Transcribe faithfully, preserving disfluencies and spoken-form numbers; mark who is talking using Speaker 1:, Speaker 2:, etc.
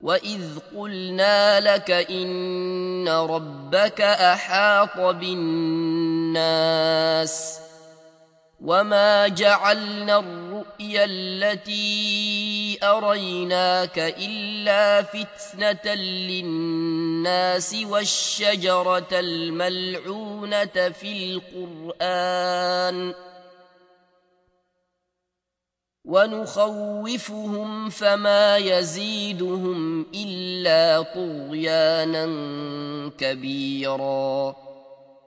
Speaker 1: وإذ قلنا لك إن ربك أحاط بالناس وما جعلنا الرؤيا التي أريناك إلا فتنة للناس والشجرة الملعونة في القرآن ونخوفهم فما يزيدهم إلا طغيانا كبيرا.